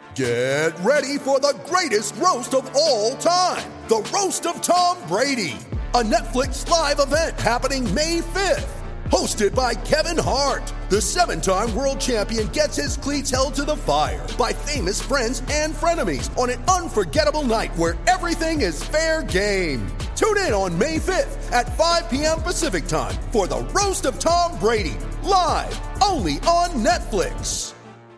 Get ready for the greatest roast of all time, the Roast of Tom Brady, a Netflix live event happening May 5th. Hosted by Kevin Hart, the 7-time world champion gets his cleats held to the fire by famous friends and frenemies on an unforgettable night where everything is fair game. Tune in on May 5th at 5 p.m. Pacific time for the Roast of Tom Brady, live only on Netflix.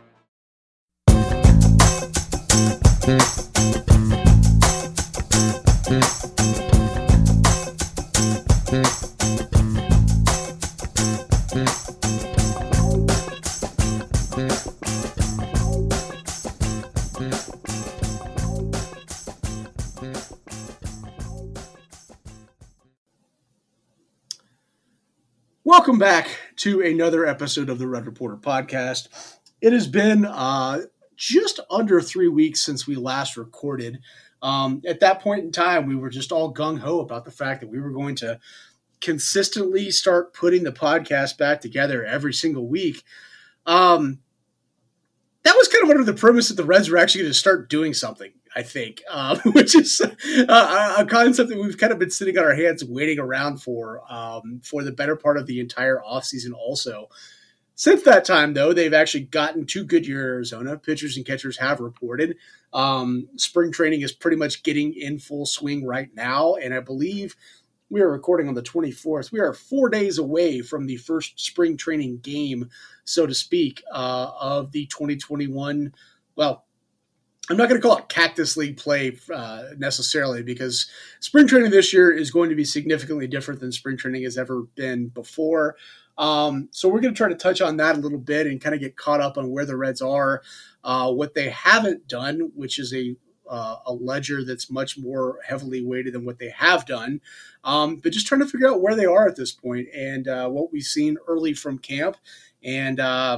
Welcome back to another episode of the Red Reporter podcast. It has been just under 3 weeks since we last recorded. At that point in time, we were just all gung-ho about the fact that we were going to consistently start putting the podcast back together every single week. That was kind of under the premise that the Reds were actually going to start doing something, I think, which is a concept that we've kind of been sitting on our hands waiting around for the better part of the entire offseason also. Since that time, though, they've actually gotten 2 good years in Arizona. Pitchers and catchers have reported. Spring training is pretty much getting in full swing right now, and I believe we are recording on the 24th. We are 4 days away from the first spring training game, so to speak, of the 2021, well, I'm not going to call it Cactus League play necessarily, because spring training this year is going to be significantly different than spring training has ever been before. So we're going to try to touch on that a little bit and kind of get caught up on where the Reds are, what they haven't done, which is a ledger that's much more heavily weighted than what they have done. But just trying to figure out where they are at this point and what we've seen early from camp, and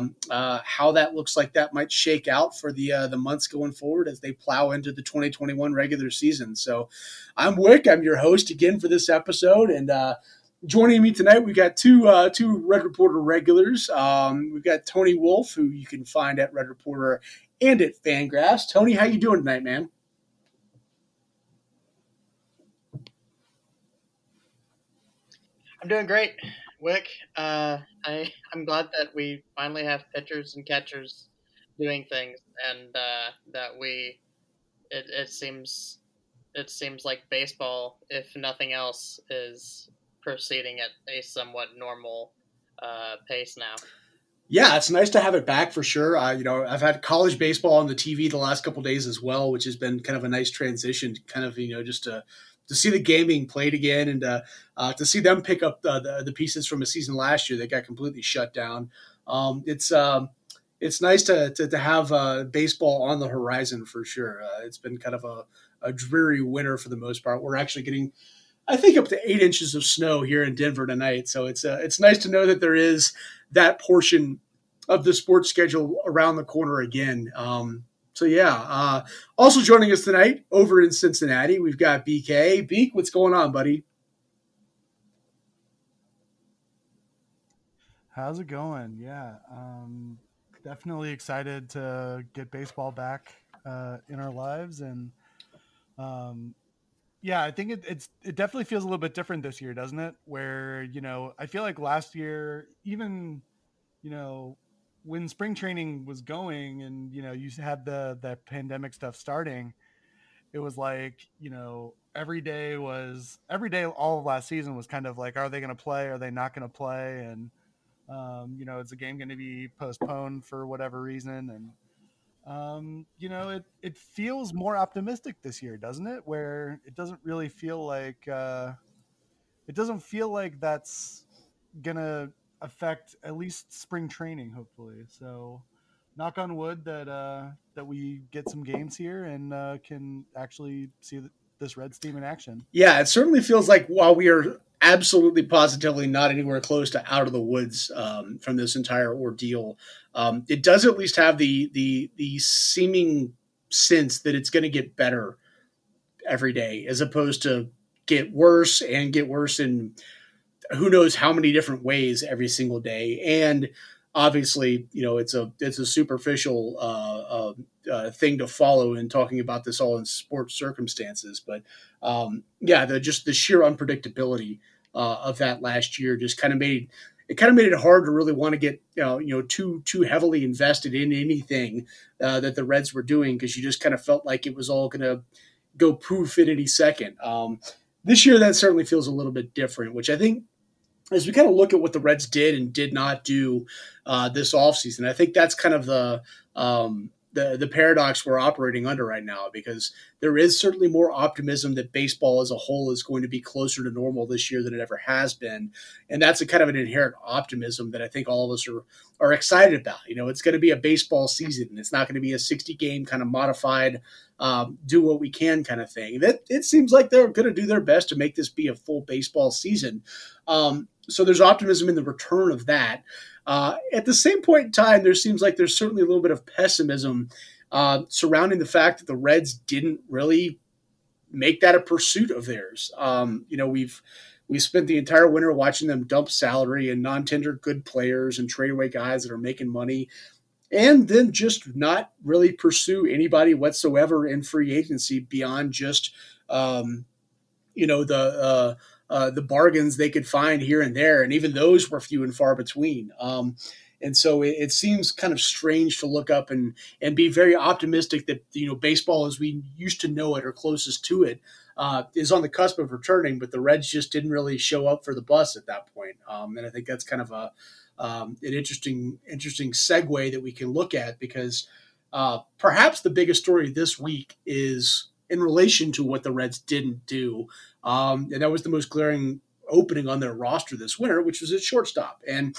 how that looks like that might shake out for the months going forward as they plow into the 2021 regular season. So I'm Wick. I'm your host again for this episode, and joining me tonight, we've got two Red Reporter regulars. We've got Tony Wolf, who you can find at Red Reporter and at Fangraphs. Tony, how you doing tonight, man? I'm doing great, Wick. I'm glad that we finally have pitchers and catchers doing things, and that it seems like baseball, if nothing else, is proceeding at a somewhat normal pace now. Yeah, it's nice to have it back for sure. I've had college baseball on the TV the last couple of days as well, which has been kind of a nice transition, kind of, just to see the game being played again, and to see them pick up the pieces from a season last year that got completely shut down. It's nice to have baseball on the horizon for sure. It's been kind of a dreary winter for the most part. We're actually getting, I think, up to 8 inches of snow here in Denver tonight. So it's nice to know that there is that portion of the sports schedule around the corner again. Also joining us tonight over in Cincinnati, we've got BK. Beak, what's going on, buddy? How's it going? Yeah, definitely excited to get baseball back in our lives, and I think it definitely feels a little bit different this year, doesn't it? Where I feel like last year, even when spring training was going, and you had the pandemic stuff starting, it was like every day all of last season was kind of like, are they going to play? Are they not going to play? And is the game going to be postponed for whatever reason? And it feels more optimistic this year, doesn't it? Where it doesn't really feel like that's gonna affect at least spring training, hopefully. So knock on wood that we get some games here and can actually see this Reds team in action. Yeah, it certainly feels like while we are absolutely positively not anywhere close to out of the woods from this entire ordeal, it does at least have the seeming sense that it's going to get better every day, as opposed to get worse in who knows how many different ways every single day. And obviously, it's a superficial thing to follow in talking about this all in sports circumstances. But yeah, just the sheer unpredictability of that last year just kind of made it hard to really want to get too heavily invested in anything that the Reds were doing, because you just kind of felt like it was all going to go poof at any second. This year, that certainly feels a little bit different, which I think, as we kind of look at what the Reds did and did not do this offseason, I think that's kind of the paradox we're operating under right now, because there is certainly more optimism that baseball as a whole is going to be closer to normal this year than it ever has been. And that's a kind of an inherent optimism that I think all of us are excited about. It's going to be a baseball season, and it's not going to be a 60-game kind of modified do what we can kind of thing. It seems like they're going to do their best to make this be a full baseball season. So there's optimism in the return of that. At the same point in time, there seems like there's certainly a little bit of pessimism surrounding the fact that the Reds didn't really make that a pursuit of theirs. We've spent the entire winter watching them dump salary and non-tender good players and trade away guys that are making money, and then just not really pursue anybody whatsoever in free agency beyond just the bargains they could find here and there, and even those were few and far between. And so it seems kind of strange to look up and be very optimistic that baseball as we used to know it, or closest to it, is on the cusp of returning. But the Reds just didn't really show up for the bus at that point. And I think that's kind of an interesting segue that we can look at, because perhaps the biggest story this week is in relation to what the Reds didn't do. And that was the most glaring opening on their roster this winter, which was at shortstop. And,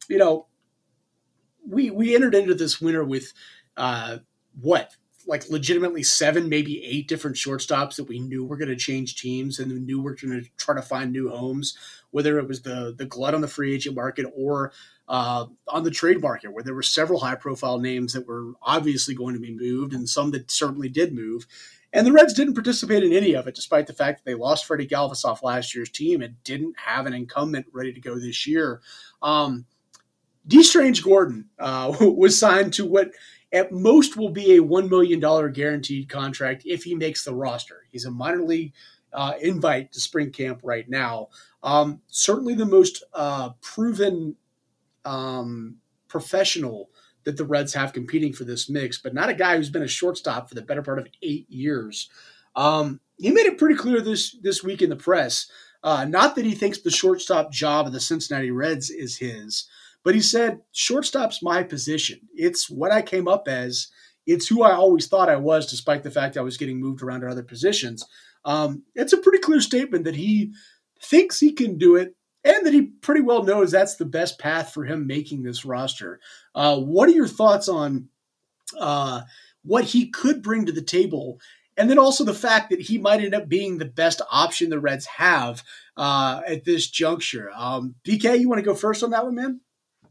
we entered into this winter with legitimately 7, maybe 8 different shortstops that we knew were going to change teams, and we knew we're going to try to find new homes, whether it was the glut on the free agent market or on the trade market, where there were several high-profile names that were obviously going to be moved, and some that certainly did move. And the Reds didn't participate in any of it, despite the fact that they lost Freddie Galvis off last year's team and didn't have an incumbent ready to go this year. D. Strange Gordon was signed to what at most will be a $1 million guaranteed contract if he makes the roster. He's a minor league invite to spring camp right now. Certainly the most proven professional that the Reds have competing for this mix, but not a guy who's been a shortstop for the better part of 8 years. He made it pretty clear this week in the press, not that he thinks the shortstop job of the Cincinnati Reds is his, but he said, shortstop's my position. It's what I came up as. It's who I always thought I was, despite the fact I was getting moved around to other positions. It's a pretty clear statement that he thinks he can do it, and that he pretty well knows that's the best path for him making this roster. What are your thoughts on what he could bring to the table, and then also the fact that he might end up being the best option the Reds have at this juncture? BK, you want to go first on that one, man?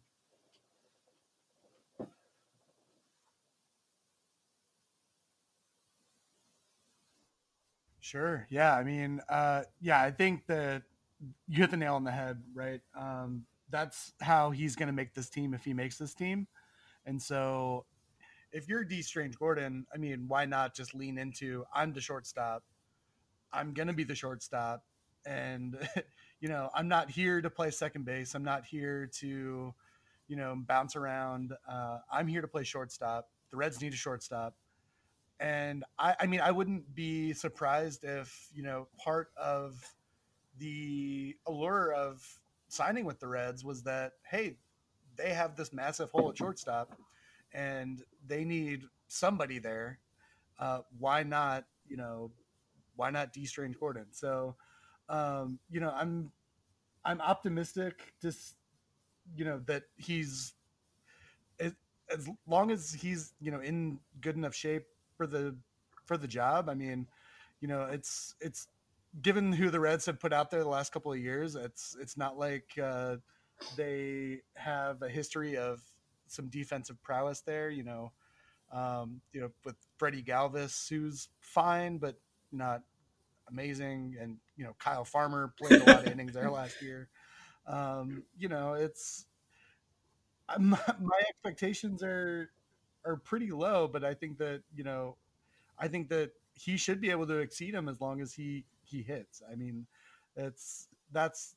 Sure. Yeah. I mean, I think that you hit the nail on the head, right? That's how he's going to make this team if he makes this team. And so if you're D. Strange Gordon, I mean, why not just lean into, I'm the shortstop. I'm going to be the shortstop. And, I'm not here to play second base. I'm not here to, bounce around. I'm here to play shortstop. The Reds need a shortstop. And I wouldn't be surprised if, part of the allure of signing with the Reds was that, hey, they have this massive hole at shortstop and they need somebody there. Why not D. Strange Gordon? So, I'm optimistic that he's, as long as he's, in good enough shape for the job. I mean, it's given who the Reds have put out there the last couple of years, it's not like they have a history of some defensive prowess there. With Freddie Galvis, who's fine but not amazing, and Kyle Farmer played a lot of innings there last year. my expectations are pretty low, but I think that he should be able to exceed him as long as he hits. I mean, that's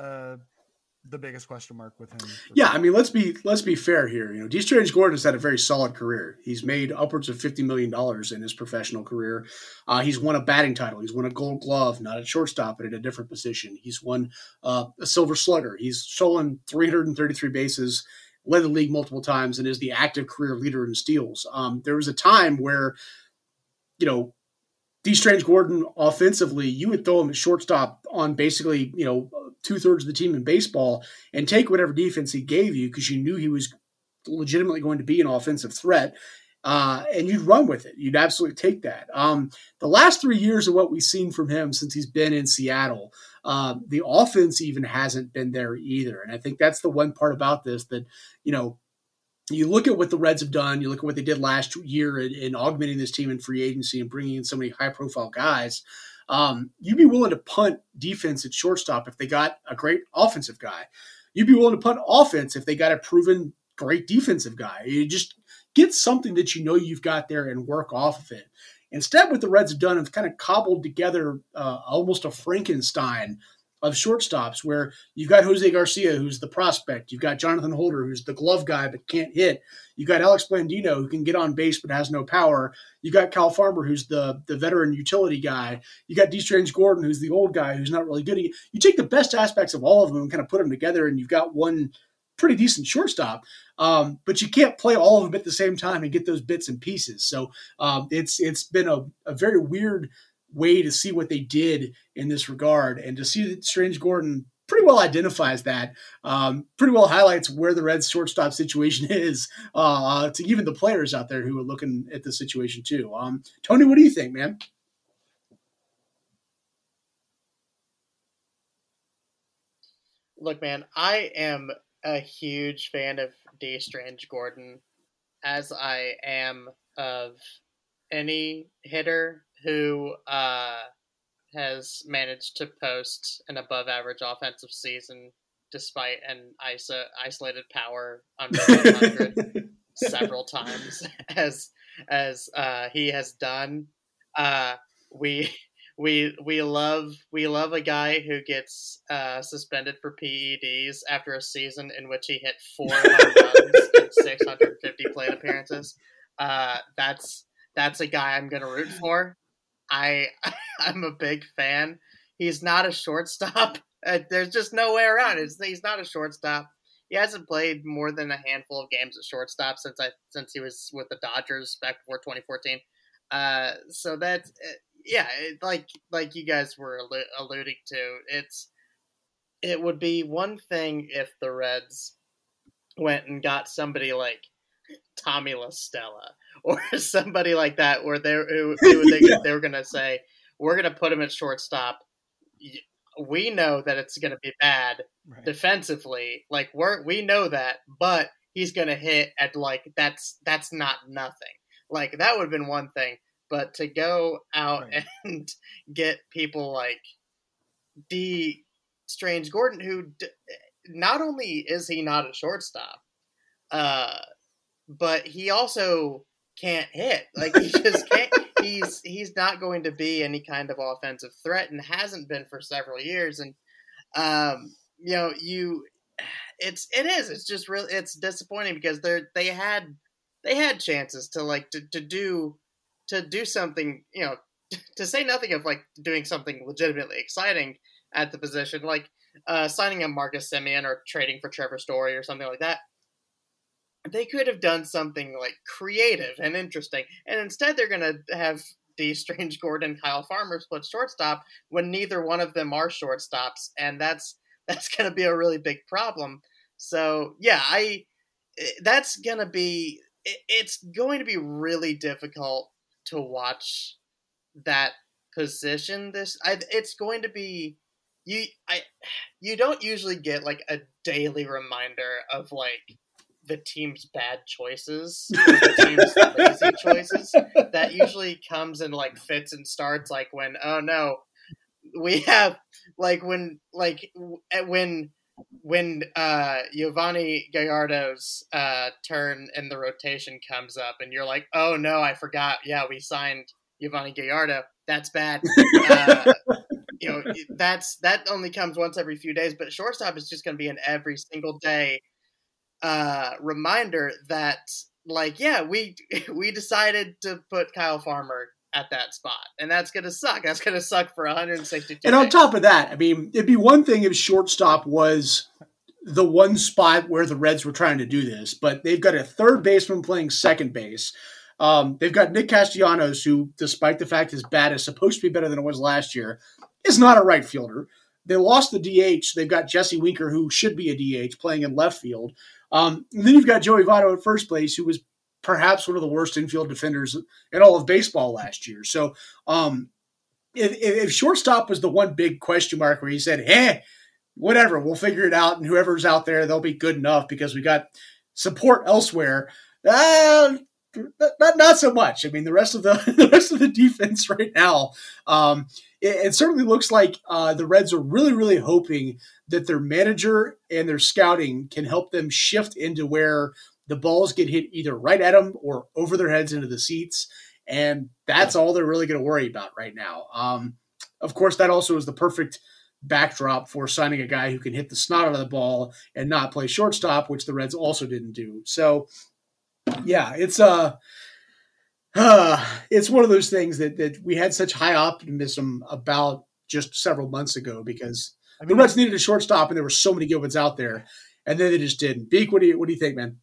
the biggest question mark with him. Yeah, I mean, let's be fair here. You know, D. Strange Gordon has had a very solid career. He's made upwards of $50 million in his professional career. He's won a batting title. He's won a Gold Glove, not at shortstop, but at a different position. He's won a Silver Slugger. He's stolen 333 bases, led the league multiple times, and is the active career leader in steals. There was a time where, you know, D. Strange Gordon offensively, you would throw him at shortstop on basically, you know, 2/3 of the team in baseball and take whatever defense he gave you because you knew he was legitimately going to be an offensive threat, and you'd run with it. You'd absolutely take that. The last 3 years of what we've seen from him since he's been in Seattle, the offense even hasn't been there either. And I think that's the one part about this that, you know, you look at what the Reds have done, you look at what they did last year in augmenting this team in free agency and bringing in so many high-profile guys. You'd be willing to punt defense at shortstop if they got a great offensive guy. You'd be willing to punt offense if they got a proven great defensive guy. You just get something that you know you've got there and work off of it. Instead, what the Reds have done is kind of cobbled together almost a Frankenstein of shortstops where you've got Jose Garcia, who's the prospect. You've got Jonathan Holder, who's the glove guy but can't hit. You've got Alex Blandino, who can get on base but has no power. You got Kyle Farmer, who's the veteran utility guy. You got D. Strange Gordon, who's the old guy who's not really good. You take the best aspects of all of them and kind of put them together, and you've got one pretty decent shortstop. But you can't play all of them at the same time and get those bits and pieces. So it's been a very weird way to see what they did in this regard, and to see that Strange Gordon pretty well identifies that, pretty well highlights where the Reds shortstop situation is to even the players out there who are looking at the situation too. Tony, what do you think, man? Look, man, I am a huge fan of D. Strange Gordon, as I am of any hitter who has managed to post an above-average offensive season despite an isolated power under 100 several times, as he has done. We love a guy who gets suspended for PEDs after a season in which he hit 4 home runs in 650 plate appearances. That's a guy I'm gonna root for. I'm a big fan. He's not a shortstop. There's just no way around it. He's not a shortstop. He hasn't played more than a handful of games at shortstop since he was with the Dodgers back before 2014. So that's like you guys were alluding to. It would be one thing if the Reds went and got somebody like Tommy La Stella or somebody like that, where they were going to say, we're going to put him at shortstop. We know that it's going to be bad defensively. Like we know that, but he's going to hit at that's not nothing. Like that would have been one thing, but to go out and get people like D. Strange Gordon, who not only is he not a shortstop, but he also can't hit. Like he just can't. He's not going to be any kind of offensive threat, and hasn't been for several years. And it's just really, it's disappointing because they had chances to do something, to say nothing of like doing something legitimately exciting at the position, like signing a Marcus Semien or trading for Trevor Story or something like that. They could have done something like creative and interesting, and instead they're going to have D. Strange Gordon, Kyle Farmer split shortstop when neither one of them are shortstops, and that's going to be a really big problem. So yeah, it's going to be really difficult to watch that position. It's going to be you don't usually get like a daily reminder of like the team's bad choices, or the team's lazy choices. That usually comes in like fits and starts, like when, oh no, we have when when Giovanni Gallardo's turn in the rotation comes up, and you're like, "Oh no, I forgot. Yeah, we signed Giovanni Gallardo. That's bad." That only comes once every few days. But shortstop is just going to be an every single day reminder that, we decided to put Kyle Farmer at that spot, and that's going to suck. That's going to suck for 162 And on top of that, I mean, it'd be one thing if shortstop was the one spot where the Reds were trying to do this, but they've got a third baseman playing second base. They've got Nick Castellanos, who, despite the fact his bat is supposed to be better than it was last year, is not a right fielder. They lost the DH. They've got Jesse Winker, who should be a DH, playing in left field. And then you've got Joey Votto at first base, who was perhaps one of the worst infield defenders in all of baseball last year. So if shortstop was the one big question mark where he said, whatever, we'll figure it out, and whoever's out there, they'll be good enough because we got support elsewhere. Not so much. I mean, the rest of the defense right now, it certainly looks like the Reds are really, really hoping that their manager and their scouting can help them shift into where the balls get hit either right at them or over their heads into the seats. And that's all they're really going to worry about right now. Of course, that also is the perfect backdrop for signing a guy who can hit the snot out of the ball and not play shortstop, which the Reds also didn't do. So, yeah, it's one of those things that we had such high optimism about just several months ago because the Reds needed a shortstop and there were so many good ones out there, and then they just didn't. Beak, what do you think, man?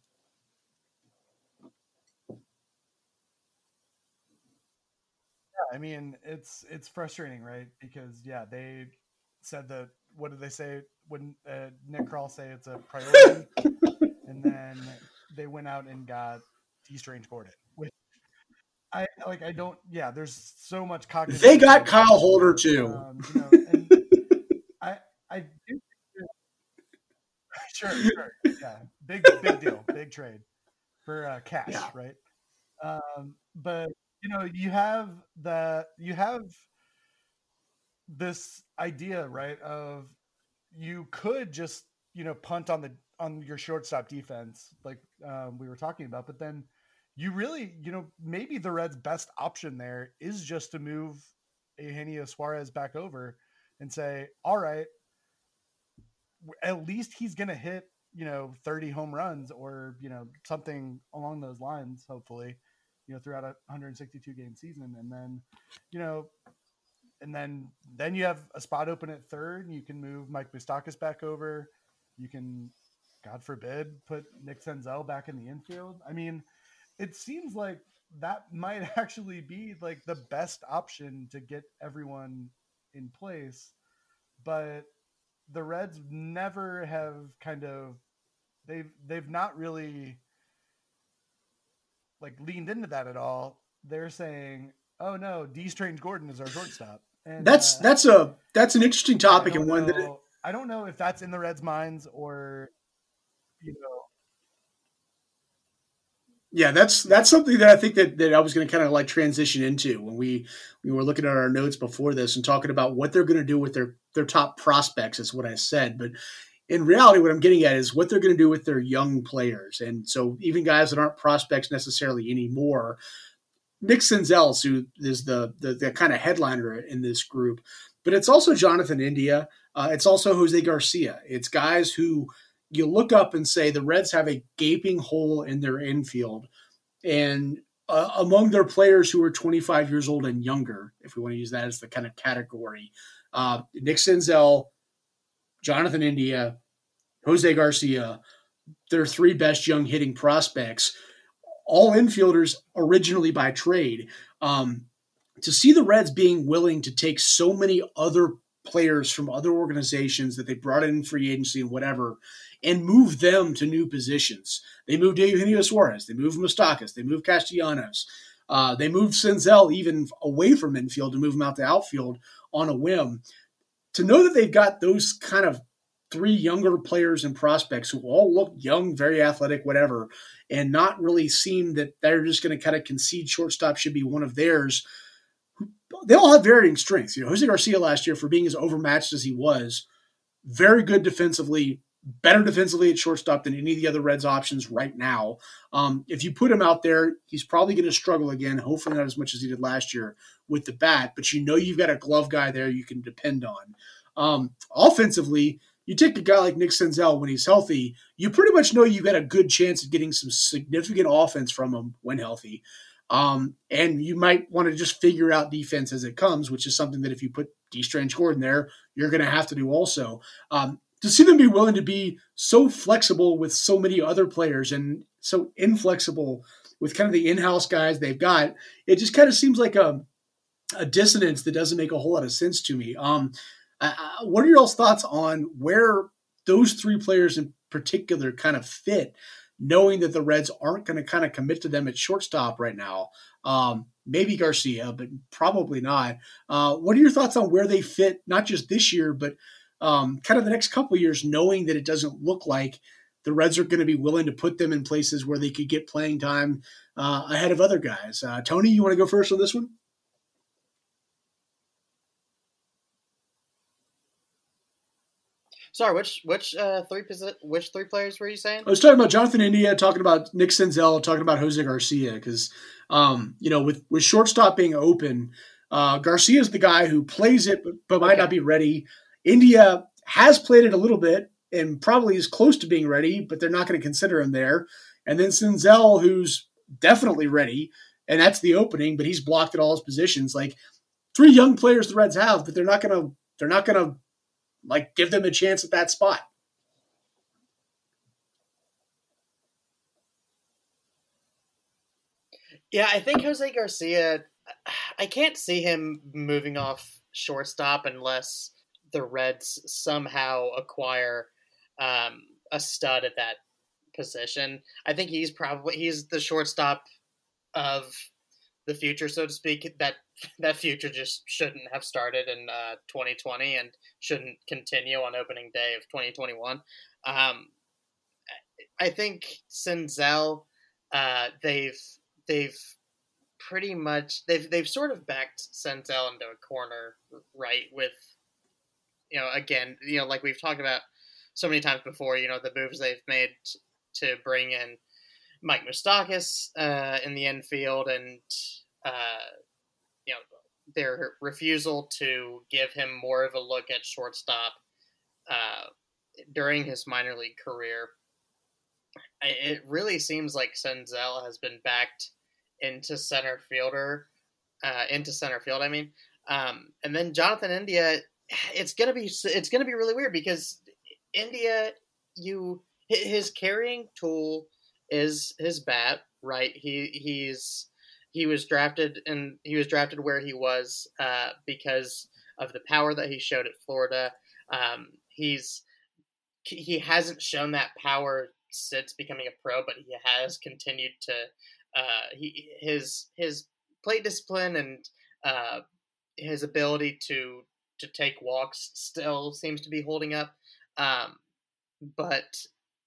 I mean, it's frustrating, right? Because they said that. What did they say when Nick Krall say it's a priority, and then they went out and got T. Strange Gordon. Which I don't. Yeah, there's so much cognitive. They got Kyle Holder too. And I do. Sure, yeah, big deal, big trade for cash, right? But you have this idea, right, of you could just punt on your shortstop defense, like we were talking about, but then you really maybe the Reds' best option there is just to move Eugenio Suarez back over and say, all right, at least he's gonna hit 30 home runs or something along those lines, hopefully, throughout a 162 game season. And then you have a spot open at third. You can move Mike Moustakas back over. You can, God forbid, put Nick Senzel back in the infield. I mean, it seems like that might actually be like the best option to get everyone in place. But the Reds never have they've not really leaned into that at all. They're saying, "Oh no, D. Strange Gordon is our shortstop." And that's an interesting topic and one that I don't know if that's in the Reds' minds or Yeah, that's something that I think that I was going to kind of transition into when we were looking at our notes before this and talking about what they're going to do with their top prospects is what I said. But in reality, what I'm getting at is what they're going to do with their young players. And so even guys that aren't prospects necessarily anymore, Nick Senzel, who is the kind of headliner in this group, but it's also Jonathan India. It's also Jose Garcia. It's guys who you look up and say the Reds have a gaping hole in their infield. And among their players who are 25 years old and younger, if we want to use that as the kind of category, Nick Senzel, Jonathan India, Jose Garcia, their three best young hitting prospects, all infielders originally by trade. To see the Reds being willing to take so many other players from other organizations that they brought in free agency and whatever, and move them to new positions. They moved Eugenio Suarez. They moved Moustakas. They moved Castellanos. They moved Senzel even away from infield to move him out to outfield on a whim. To know that they've got those kind of three younger players and prospects who all look young, very athletic, whatever, and not really seem that they're just going to kind of concede shortstop should be one of theirs. They all have varying strengths. Jose Garcia last year, for being as overmatched as he was, very good defensively, better defensively at shortstop than any of the other Reds options right now. If you put him out there, he's probably going to struggle again, hopefully not as much as he did last year with the bat, but you've got a glove guy there you can depend on. Offensively, you take a guy like Nick Senzel when he's healthy, you pretty much know you've got a good chance of getting some significant offense from him when healthy. And you might want to just figure out defense as it comes, which is something that if you put D. Strange Gordon there, you're going to have to do also. To see them be willing to be so flexible with so many other players and so inflexible with kind of the in-house guys they've got, it just kind of seems like a dissonance that doesn't make a whole lot of sense to me. What are your all's thoughts on where those three players in particular kind of fit, knowing that the Reds aren't going to kind of commit to them at shortstop right now? Maybe Garcia, but probably not. What are your thoughts on where they fit, not just this year, but kind of the next couple of years, knowing that it doesn't look like the Reds are going to be willing to put them in places where they could get playing time ahead of other guys? Tony, you want to go first on this one? Sorry, which three players were you saying? I was talking about Jonathan India, talking about Nick Senzel, talking about Jose Garcia, because with shortstop being open, Garcia is the guy who plays it but might not be ready. India has played it a little bit and probably is close to being ready, but they're not going to consider him there. And then Senzel, who's definitely ready, and that's the opening, but he's blocked at all his positions. Like, three young players the Reds have, but they're not going to like give them a chance at that spot. Yeah, I think Jose Garcia, I can't see him moving off shortstop unless the Reds somehow acquire a stud at that position. I think he's the shortstop of the future, so to speak. That future just shouldn't have started in 2020 and shouldn't continue on opening day of 2021. I think Senzel, they've pretty much they've sort of backed Senzel into a corner, right? With again, like we've talked about so many times before, the moves they've made to bring in Mike Moustakas in the infield, and their refusal to give him more of a look at shortstop during his minor league career. It really seems like Senzel has been backed into center field. I mean, and then Jonathan India. It's gonna be really weird because India, his carrying tool is his bat, right? He was drafted where he was because of the power that he showed at Florida. He hasn't shown that power since becoming a pro, but he has continued to his plate discipline and his ability to take walks still seems to be holding up. But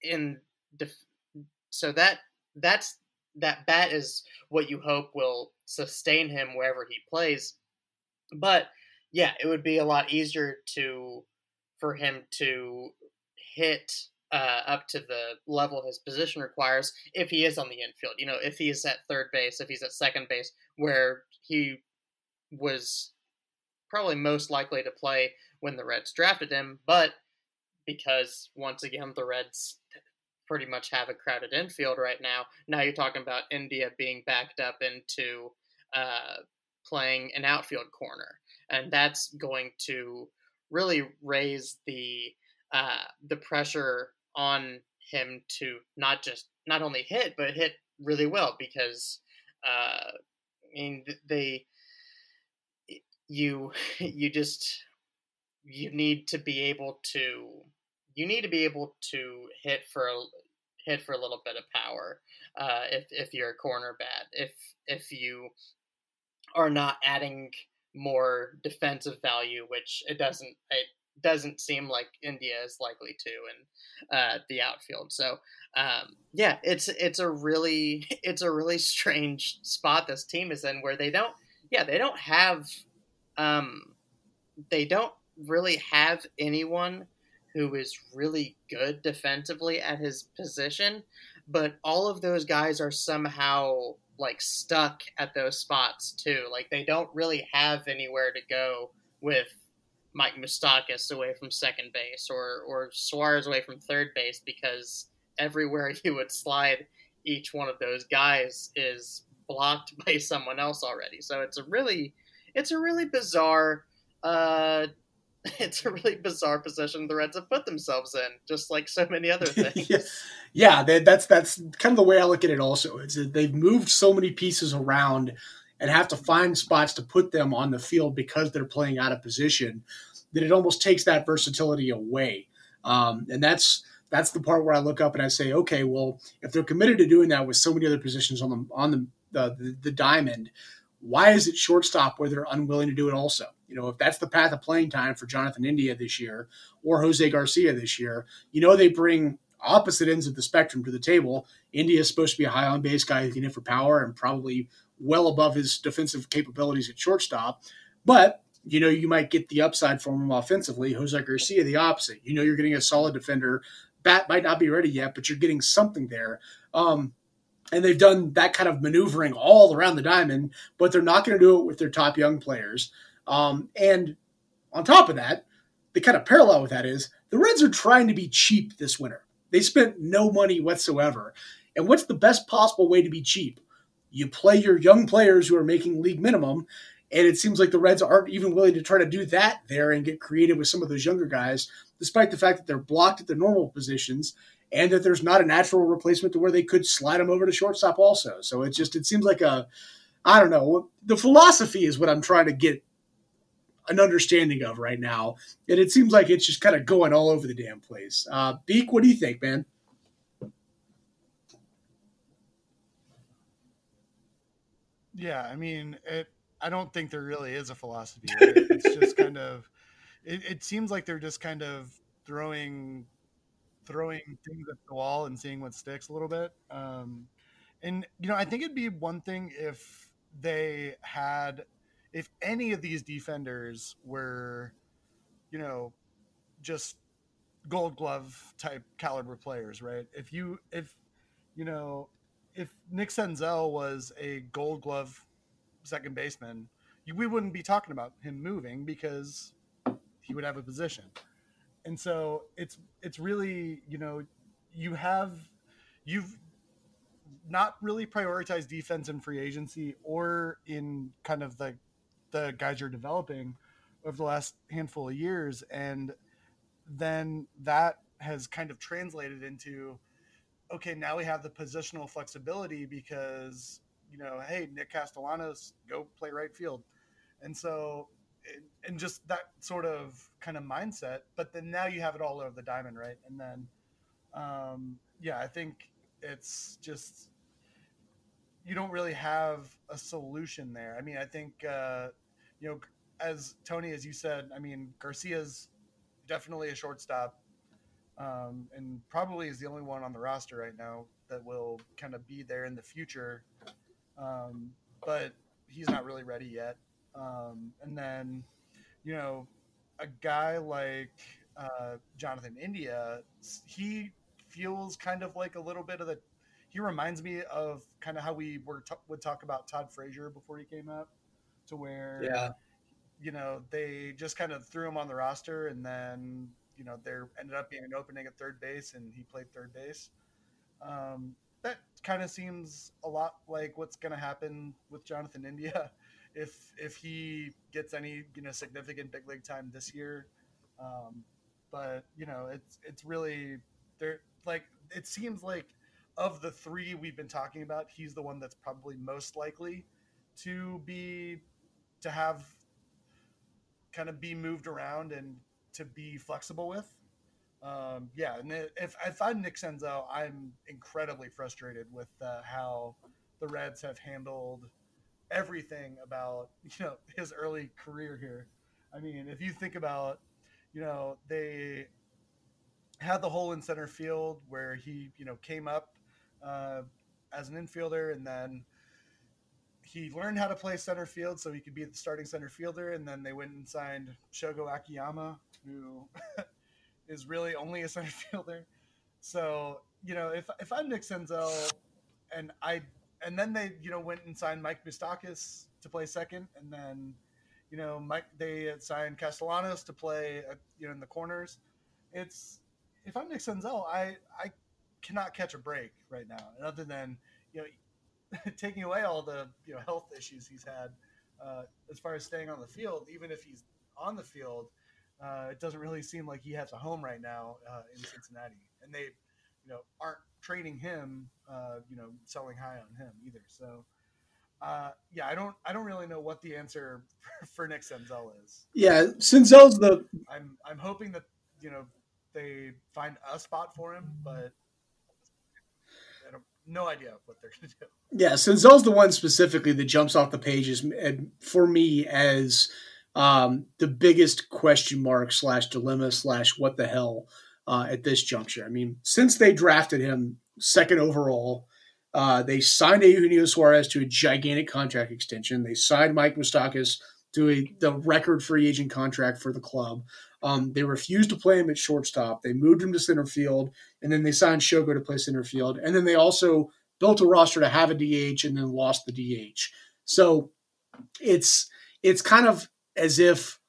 so that bat is what you hope will sustain him wherever he plays. But yeah, it would be a lot easier for him to hit up to the level his position requires if he is on the infield. If he's at third base, if he's at second base, where he was probably most likely to play when the Reds drafted him. But because, once again, the Reds pretty much have a crowded infield right now, now you're talking about India being backed up into playing an outfield corner. And that's going to really raise the pressure on him to not only hit, but hit really well, because you need to be able to hit for a little bit of power if you're a corner bat. If you are not adding more defensive value, which it doesn't seem like India is likely to in the outfield. So it's a really strange spot this team is in, where they don't really have anyone who is really good defensively at his position, but all of those guys are somehow like stuck at those spots too. Like they don't really have anywhere to go with Mike Moustakas away from second base or Suarez away from third base, because everywhere you would slide each one of those guys is blocked by someone else already. So it's a really bizarre it's a really bizarre position the Reds have put themselves in, just like so many other things. Yeah, that's kind of the way I look at it also. Is that they've moved so many pieces around and have to find spots to put them on the field because they're playing out of position, that it almost takes that versatility away. And that's the part where I look up and I say, okay, well, if they're committed to doing that with so many other positions on the diamond, why is it shortstop where they're unwilling to do it also? You know, if that's the path of playing time for Jonathan India this year or Jose Garcia this year, you know, they bring opposite ends of the spectrum to the table. India is supposed to be a high on base guy who can hit for power and probably well above his defensive capabilities at shortstop. But, you know, you might get the upside from him offensively. Jose Garcia, the opposite. You know, you're getting a solid defender. Bat might not be ready yet, but you're getting something there. And they've done that kind of maneuvering all around the diamond, but they're not going to do it with their top young players. And on top of that, the kind of parallel with that is the Reds are trying to be cheap this winter. They spent no money whatsoever. And what's the best possible way to be cheap? You play your young players who are making league minimum, and it seems like the Reds aren't even willing to try to do that there and get creative with some of those younger guys, despite the fact that they're blocked at their normal positions and that there's not a natural replacement to where they could slide them over to shortstop also. So it seems like I don't know. The philosophy is what I'm trying to get an understanding of right now. And it seems like it's just kind of going all over the damn place. Beak, what do you think, man? Yeah, I mean, I don't think there really is a philosophy. Right? It's just kind of, it seems like they're just kind of throwing things at the wall and seeing what sticks a little bit. And, you know, I think it'd be one thing if any of these defenders were, you know, just Gold Glove type caliber players, right? If Nick Senzel was a Gold Glove second baseman, we wouldn't be talking about him moving because he would have a position. And so it's really, you know, you've not really prioritized defense in free agency or in kind of the guys you're developing over the last handful of years. And then that has kind of translated into, okay, now we have the positional flexibility because, you know, hey, Nick Castellanos, go play right field. And so, and just that sort of kind of mindset, but then now you have it all over the diamond, right? And then, I think it's just, you don't really have a solution there. I mean, I think, as Tony, as you said, I mean, Garcia's definitely a shortstop, and probably is the only one on the roster right now that will kind of be there in the future. But he's not really ready yet. And then, you know, a guy like Jonathan India, he feels kind of like a little bit of he reminds me of kind of how we would talk about Todd Frazier before he came up, to where, you know, they just kind of threw him on the roster, and then, you know, there ended up being an opening at third base and he played third base. That kind of seems a lot like what's going to happen with Jonathan India if he gets any, you know, significant big league time this year. But, you know, it's really there. Like, it seems like of the three we've been talking about, he's the one that's probably most likely to have kind of be moved around and to be flexible with. And if I'm Nick Senzel, I'm incredibly frustrated with how the Reds have handled everything about, you know, his early career here. I mean, if you think about, you know, they had the hole in center field where he, you know, came up as an infielder, and then he learned how to play center field so he could be the starting center fielder, and then they went and signed Shogo Akiyama, who is really only a center fielder. So, if I'm Nick Senzel and then they, went and signed Mike Moustakas to play second, and then, they signed Castellanos to play, in the corners. If I'm Nick Senzel, I cannot catch a break right now. And other than, taking away all the, health issues he's had, as far as staying on the field, even if he's on the field, it doesn't really seem like he has a home right now in Cincinnati, and they, aren't trading him, selling high on him either. So, I don't really know what the answer for Nick Senzel is. Yeah, Senzel's I'm hoping that they find a spot for him, but I have no idea what they're going to do. Yeah, Senzel's the one specifically that jumps off the pages for me as the biggest question mark / dilemma / what the hell at this juncture. I mean, since they drafted him second overall, they signed Eugenio Suarez to a gigantic contract extension. They signed Mike Moustakas to the record free agent contract for the club. They refused to play him at shortstop. They moved him to center field, and then they signed Shogo to play center field. And then they also built a roster to have a DH and then lost the DH. So it's kind of as if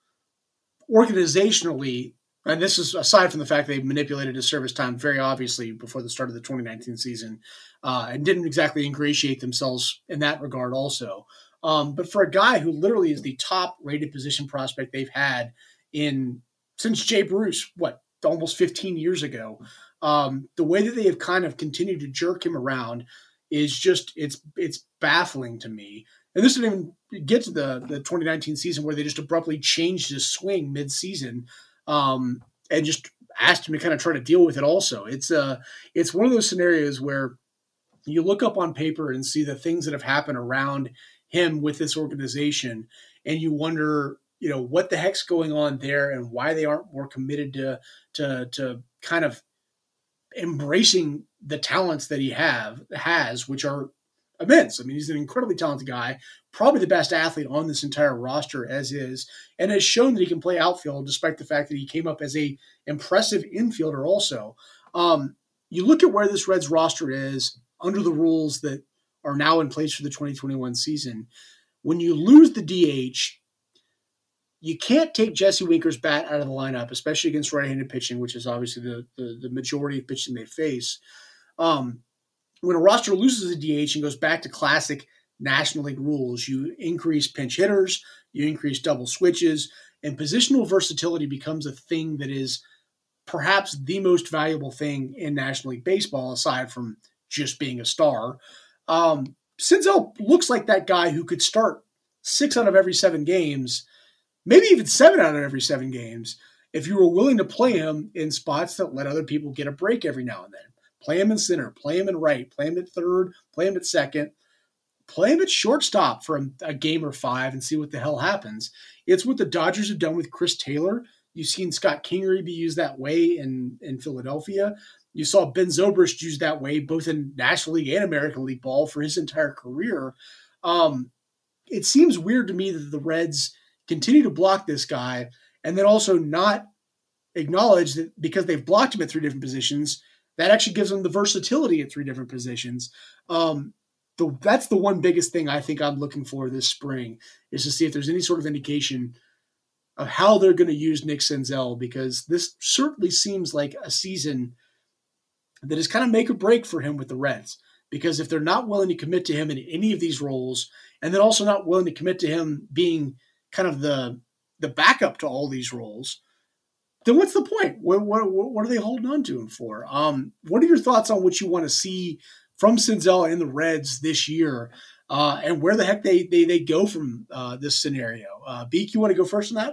organizationally, and this is aside from the fact they manipulated his service time very obviously before the start of the 2019 season, and didn't exactly ingratiate themselves in that regard also. But for a guy who literally is the top rated position prospect they've had since Jay Bruce, almost 15 years ago, the way that they have kind of continued to jerk him around is just, it's baffling to me. And this didn't even get to the 2019 season where they just abruptly changed his swing mid-season, and just asked him to kind of try to deal with it also. It's one of those scenarios where you look up on paper and see the things that have happened around him with this organization, and you wonder, what the heck's going on there and why they aren't more committed to kind of embracing the talents that he has, which are immense. I mean, he's an incredibly talented guy, probably the best athlete on this entire roster as is, and has shown that he can play outfield despite the fact that he came up as a impressive infielder also. You look at where this Reds roster is under the rules that are now in place for the 2021 season. When you lose the DH, you can't take Jesse Winker's bat out of the lineup, especially against right-handed pitching, which is obviously the majority of pitching they face. When a roster loses a DH and goes back to classic National League rules, you increase pinch hitters, you increase double switches, and positional versatility becomes a thing that is perhaps the most valuable thing in National League Baseball, aside from just being a star. Senzel looks like that guy who could start 6 out of every 7 games, maybe even 7 out of every 7 games, if you were willing to play him in spots that let other people get a break every now and then. Play him in center, play him in right, play him at third, play him at second, play him at shortstop for a game or 5 and see what the hell happens. It's what the Dodgers have done with Chris Taylor. You've seen Scott Kingery be used that way in Philadelphia. You saw Ben Zobrist used that way both in National League and American League ball for his entire career. It seems weird to me that the Reds continue to block this guy and then also not acknowledge that because they've blocked him at 3 different positions, that actually gives them the versatility at 3 different positions. That's the one biggest thing I think I'm looking for this spring, is to see if there's any sort of indication of how they're going to use Nick Senzel, because this certainly seems like a season that is kind of make or break for him with the Reds. Because if they're not willing to commit to him in any of these roles, and then also not willing to commit to him being kind of the backup to all these roles, then what's the point? What are they holding on to him for? What are your thoughts on what you want to see from Senzel and the Reds this year, and where the heck they go from this scenario? Beak, you want to go first on that?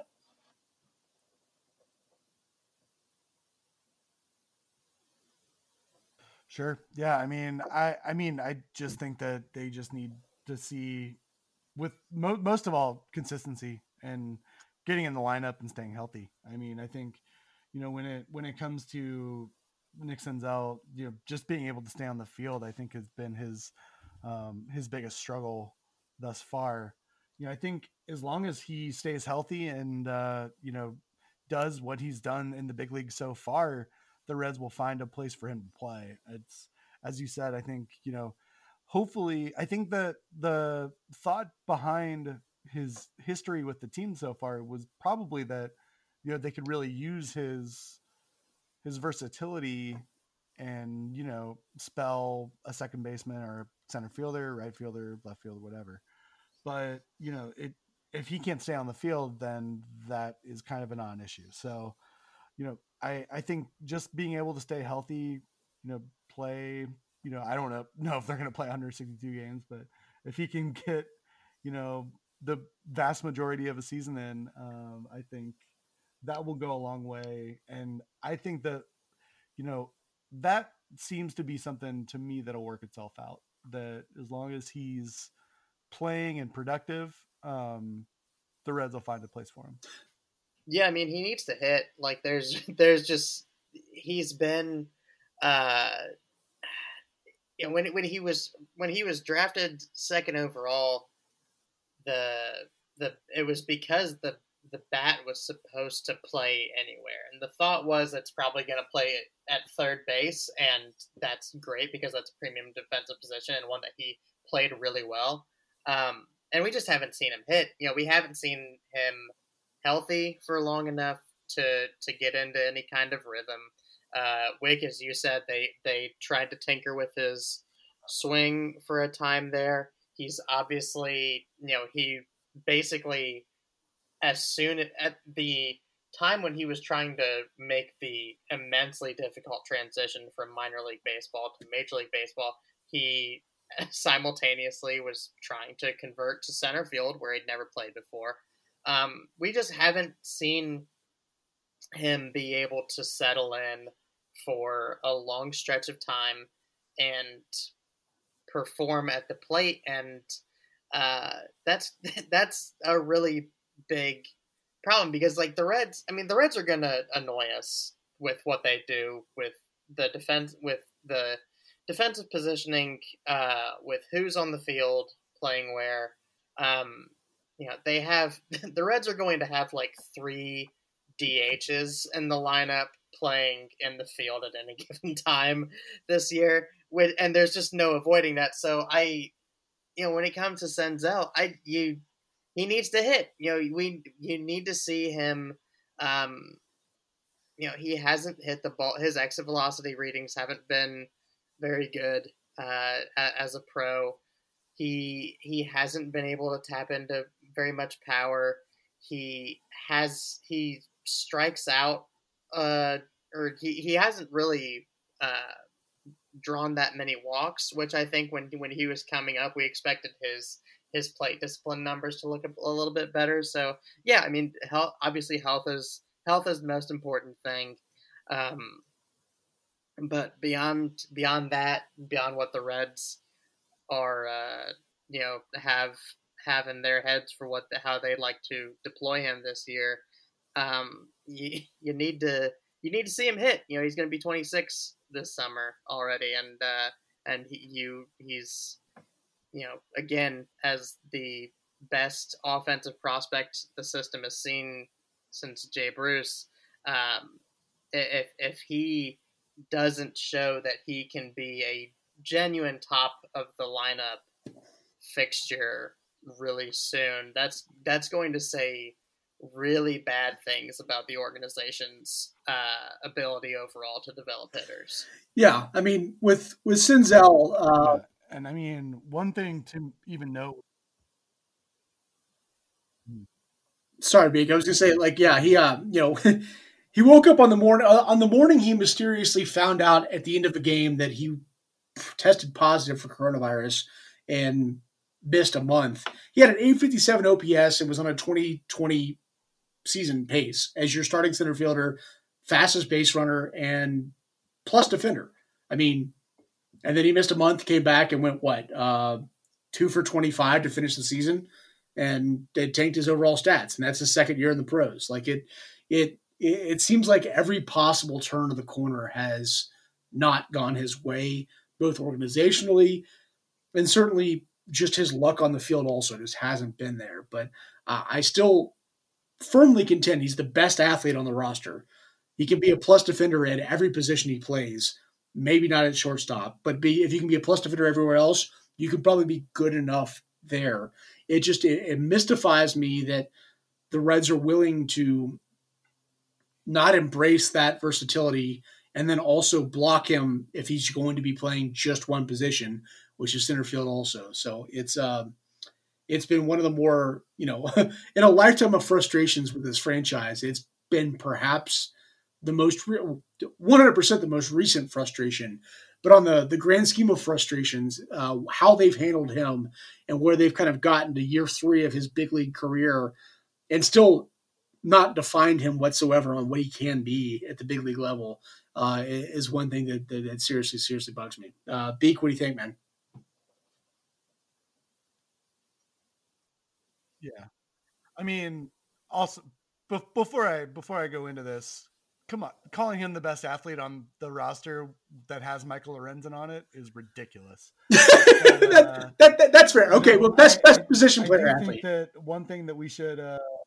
Sure. Yeah. I mean, I just think that they just need to see, with most of all, consistency and getting in the lineup and staying healthy. I mean, I think, when it comes to Nick Senzel, just being able to stay on the field, I think has been his biggest struggle thus far. I think as long as he stays healthy and, does what he's done in the big league so far, the Reds will find a place for him to play. It's, as you said, I think, hopefully, I think that the thought behind his history with the team so far was probably that, they could really use his versatility and, spell a second baseman or center fielder, right fielder, left fielder, whatever. But, if he can't stay on the field, then that is kind of a non-issue. So, I think just being able to stay healthy, play, I don't know if they're going to play 162 games, but if he can get, the vast majority of a season in, I think that will go a long way. And I think that, that seems to be something to me that'll work itself out, that as long as he's playing and productive, the Reds will find a place for him. Yeah, I mean, he needs to hit. Like, there's just, he's been, when he was drafted second overall, it was because the bat was supposed to play anywhere, and the thought was it's probably going to play at third base, and that's great because that's a premium defensive position and one that he played really well. And we just haven't seen him hit. We haven't seen him healthy for long enough to get into any kind of rhythm. Wick, as you said, they tried to tinker with his swing for a time there. He's obviously, he basically, as soon at the time when he was trying to make the immensely difficult transition from minor league baseball to Major League Baseball, he simultaneously was trying to convert to center field where he'd never played before. We just haven't seen him be able to settle in for a long stretch of time and perform at the plate. And that's a really big problem because the Reds are going to annoy us with what they do with the defensive positioning, with who's on the field playing where. They have the Reds are going to have 3 DHs in the lineup playing in the field at any given time this year, and there's just no avoiding that. So when it comes to Senzel, he needs to hit. You need to see him. He hasn't hit the ball. His exit velocity readings haven't been very good as a pro. He hasn't been able to tap into very much power. He strikes out, or he hasn't really drawn that many walks, which I think when he was coming up, we expected his plate discipline numbers to look a little bit better. So yeah, I mean, health is the most important thing. But beyond that, beyond what the Reds are, have in their heads for how they'd like to deploy him this year, you need to see him hit. He's going to be 26 this summer already, and he's again, as the best offensive prospect the system has seen since Jay Bruce. If he doesn't show that he can be a genuine top of the lineup fixture really soon, that's going to say really bad things about the organization's ability overall to develop hitters. Yeah, I mean, with Senzel, and I mean, one thing to even note. Sorry, Beak. I was going to say, he he woke up on the morning he mysteriously found out at the end of the game that he tested positive for coronavirus and missed a month. He had an 857 OPS and was on a 2020 season pace as your starting center fielder, fastest base runner, and plus defender. I mean, and then he missed a month, came back and went 2 for 25 to finish the season, and it tanked his overall stats. And that's his second year in the pros. It seems like every possible turn of the corner has not gone his way, both organizationally and certainly just his luck on the field also just hasn't been there. But I still firmly contend he's the best athlete on the roster. He can be a plus defender at every position he plays. Maybe not at shortstop, but if you can be a plus defender everywhere else, you could probably be good enough there. It mystifies me that the Reds are willing to not embrace that versatility and then also block him if he's going to be playing just one position, which is center field also. So it's been one of the more, in a lifetime of frustrations with this franchise, it's been perhaps the most 100% the most recent frustration. But on the grand scheme of frustrations, how they've handled him and where they've kind of gotten to year 3 of his big league career and still not defined him whatsoever on what he can be at the big league level is one thing that seriously bugs me. Beak, what do you think, man? Yeah. I mean, also before I go into this, come on, calling him the best athlete on the roster that has Michael Lorenzen on it is ridiculous. That's fair. Okay, well, best position player athlete. I think that one thing that we should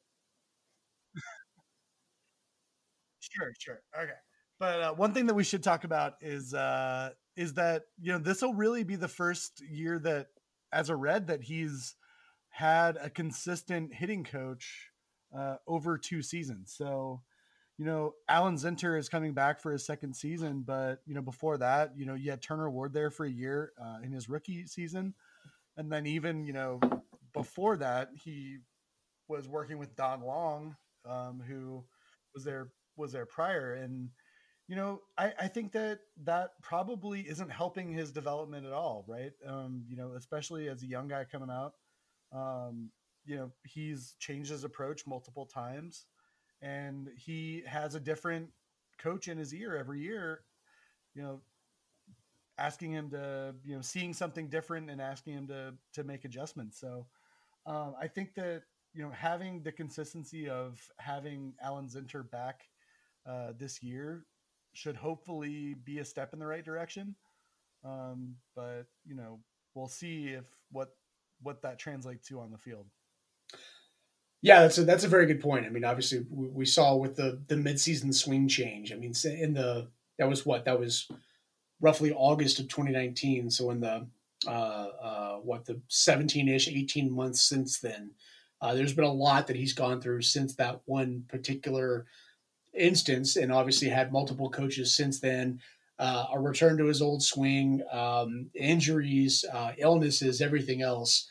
Sure. Okay. But one thing that we should talk about is that, this will really be the first year that as a Red that he's had a consistent hitting coach over 2 seasons. So, Alan Zinter is coming back for his second season, but, before that, you had Turner Ward there for a year in his rookie season. And then even, before that, he was working with Don Long, who was there prior. And, I think that probably isn't helping his development at all. Right. Especially as a young guy coming up, he's changed his approach multiple times and he has a different coach in his ear every year, asking him to, seeing something different and asking him to make adjustments. So I think that, having the consistency of having Alan Zinter back this year should hopefully be a step in the right direction. But, we'll see if what that translates to on the field. Yeah, that's a very good point. I mean, obviously we saw with the midseason swing change. I mean, that was roughly August of 2019. So in the 17-ish, 18 months since then, there's been a lot that he's gone through since that one particular instance, and obviously had multiple coaches since then. A return to his old swing, injuries, illnesses, everything else.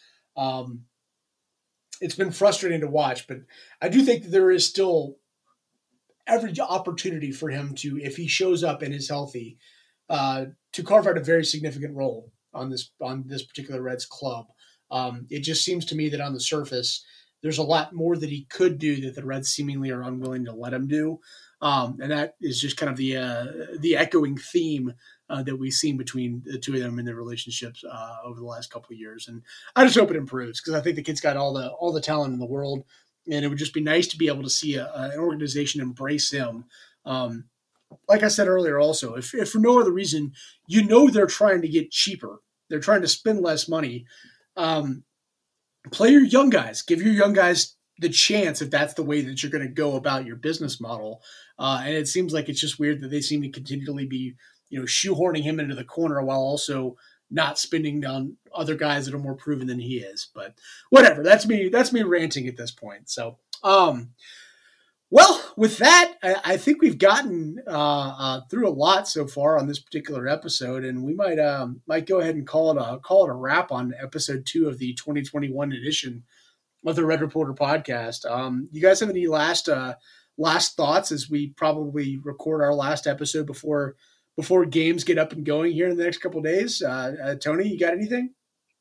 It's been frustrating to watch, but I do think that there is still every opportunity for him to, if he shows up and is healthy, to carve out a very significant role on this particular Reds club. It just seems to me that on the surface, there's a lot more that he could do that the Reds seemingly are unwilling to let him do. And that is just kind of the echoing theme that we've seen between the two of them in their relationships over the last couple of years. And I just hope it improves because I think the kid's got all the talent in the world, and it would just be nice to be able to see an organization embrace him. Like I said earlier, also, if for no other reason, they're trying to get cheaper. They're trying to spend less money. Play your young guys. Give your young guys the chance if that's the way that you're going to go about your business model. And it seems like it's just weird that they seem to continually be, shoehorning him into the corner while also not spending on other guys that are more proven than he is. But whatever. That's me ranting at this point. So, well, with that, I think we've gotten through a lot so far on this particular episode, and we might go ahead and call it a wrap on episode 2 of the 2021 edition of the Red Reporter podcast. You guys have any last thoughts as we probably record our last episode before games get up and going here in the next couple of days? Tony, you got anything?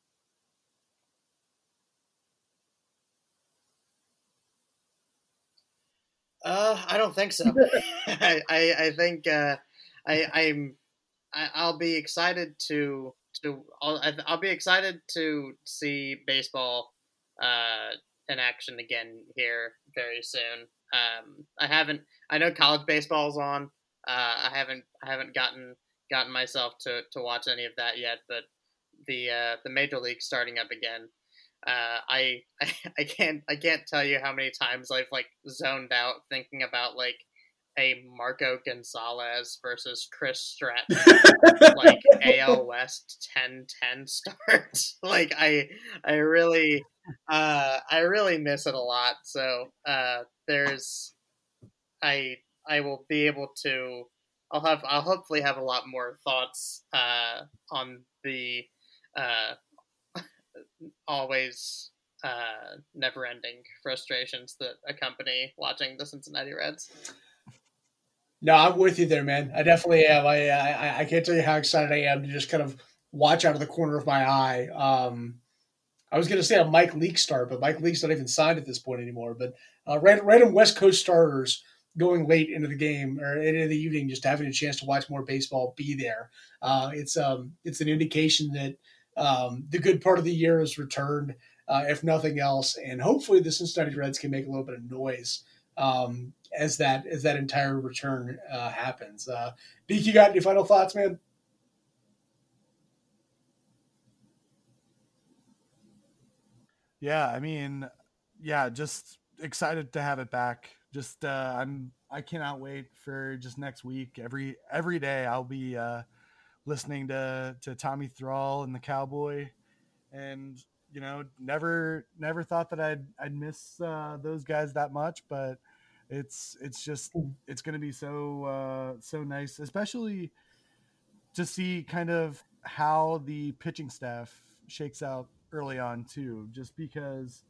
I don't think so. I think I'll be excited I'll be excited to see baseball in action again here very soon. I know college baseball's on. I haven't gotten myself to watch any of that yet, but the major league starting up again. I can't tell you how many times I've like zoned out thinking about like a Marco Gonzalez versus Chris Stratton like AL West 10-10 start. Like I really miss it a lot. So there's I will be able to I'll hopefully have a lot more thoughts on the uh, always never-ending frustrations that accompany watching the Cincinnati Reds. No, I'm with you there, man. I definitely am. I can't tell you how excited I am to just kind of watch out of the corner of my eye. I was going to say a Mike Leake start, but Mike Leake's not even signed at this point anymore. But random West Coast starters going late into the game or into the evening, just having a chance to watch more baseball, be there. It's an indication that the good part of the year has returned, if nothing else, and hopefully the Cincinnati Reds can make a little bit of noise as that entire return happens. Beak, you got any final thoughts, man? Yeah, I mean, yeah, just excited to have it back. Just I cannot wait for just next week. Every day I'll be listening to Tommy Thrall and the Cowboy, and never thought that I'd miss those guys that much, but it's going to be so nice, especially to see kind of how the pitching staff shakes out early on too, just because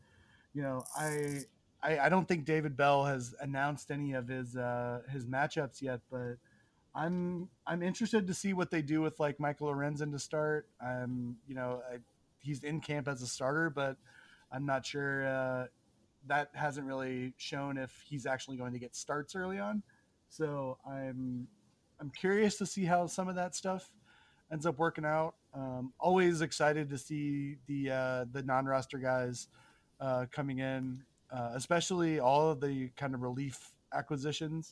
I don't think David Bell has announced any of his matchups yet, but I'm interested to see what they do with like Michael Lorenzen to start. He's in camp as a starter, but I'm not sure. That hasn't really shown if he's actually going to get starts early on. So I'm curious to see how some of that stuff ends up working out. Always excited to see the non-roster guys coming in, especially all of the kind of relief acquisitions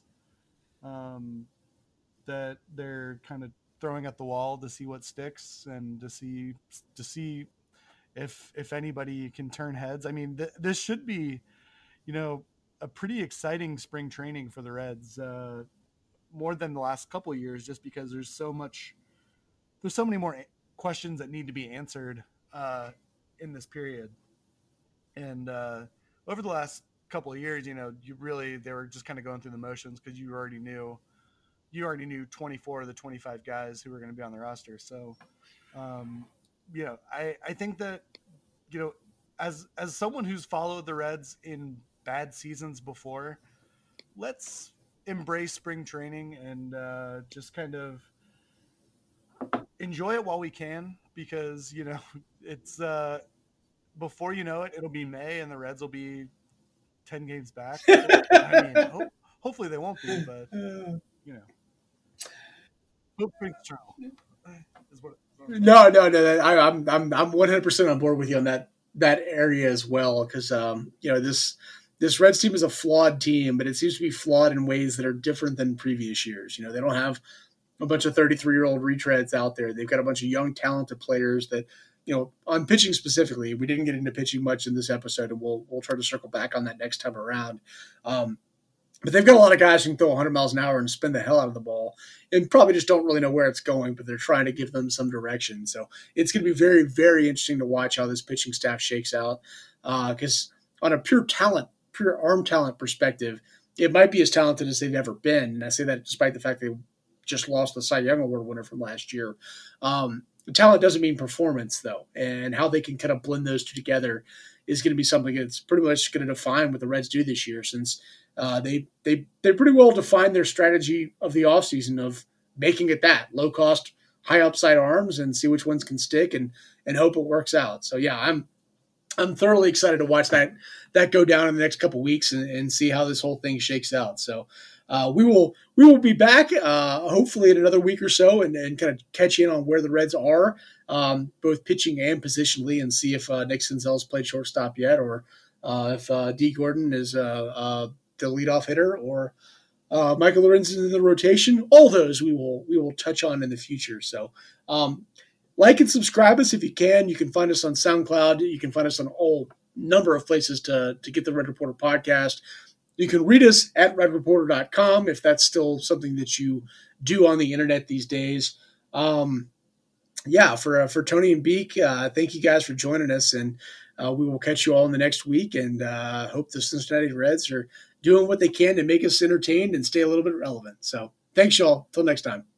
that they're kind of throwing at the wall to see what sticks and to see if anybody can turn heads. I mean, this should be, a pretty exciting spring training for the Reds, more than the last couple of years, just because there's so many more questions that need to be answered in this period. And over the last couple of years, they were just kind of going through the motions because you already knew 24 of the 25 guys who were going to be on the roster. So, I think that, as someone who's followed the Reds in bad seasons before, let's embrace spring training and just kind of enjoy it while we can, because, it's before you know it, it'll be May and the Reds will be 10 games back. I mean, hopefully they won't be, but hope springs eternal. No. I'm 100% on board with you on that area as well, because this Reds team is a flawed team, but it seems to be flawed in ways that are different than previous years. They don't have a bunch of 33-year-old retreads out there. They've got a bunch of young, talented players that, on pitching specifically, we didn't get into pitching much in this episode, and we'll try to circle back on that next time around. But they've got a lot of guys who can throw 100 miles an hour and spin the hell out of the ball and probably just don't really know where it's going, but they're trying to give them some direction. So it's going to be very, very interesting to watch how this pitching staff shakes out, because on a pure arm talent perspective, it might be as talented as they've ever been. And I say that despite the fact they just lost the Cy Young Award winner from last year. Talent doesn't mean performance, though, and how they can kind of blend those two together is going to be something that's pretty much going to define what the Reds do this year, since they pretty well defined their strategy of the offseason of making it that low-cost, high upside arms and see which ones can stick and hope it works out. So, yeah, I'm thoroughly excited to watch that go down in the next couple of weeks and see how this whole thing shakes out. So we will be back hopefully in another week or so and kind of catch in on where the Reds are, both pitching and positionally, and see if Nick Senzel's played shortstop yet, or if D. Gordon is the leadoff hitter, or Michael Lorenzen in the rotation. All those we will touch on in the future. So like and subscribe us if you can. You can find us on SoundCloud. You can find us on all number of places to get the Red Reporter podcast. You can read us at redreporter.com if that's still something that you do on the internet these days. For Tony and Beak, thank you guys for joining us, and we will catch you all in the next week, and hope the Cincinnati Reds are doing what they can to make us entertained and stay a little bit relevant. So thanks, y'all. Till next time.